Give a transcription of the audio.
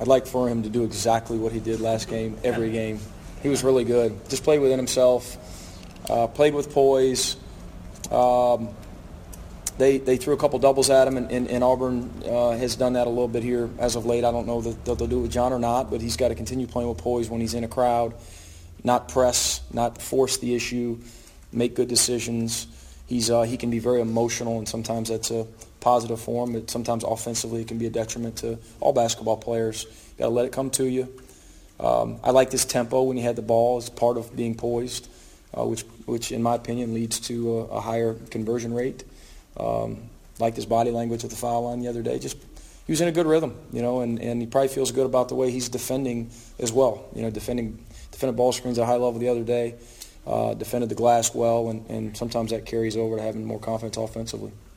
I'd like for him to do exactly what he did last game, every game. He was really good. Just played within himself, played with poise. They threw a couple doubles at him, and Auburn has done that a little bit here as of late. I don't know that they'll do it with John or not, but he's got to continue playing with poise when he's in a crowd, not press, not force the issue, make good decisions. He can be very emotional, and sometimes that's a positive for him, but sometimes offensively it can be a detriment to all basketball players. You've got to let it come to you. I like this tempo when he had the ball as part of being poised, which in my opinion leads to a higher conversion rate. Liked his body language at the foul line the other day. Just he was in a good rhythm, and he probably feels good about the way he's defending as well. Defended ball screens at a high level the other day, defended the glass well, and sometimes that carries over to having more confidence offensively.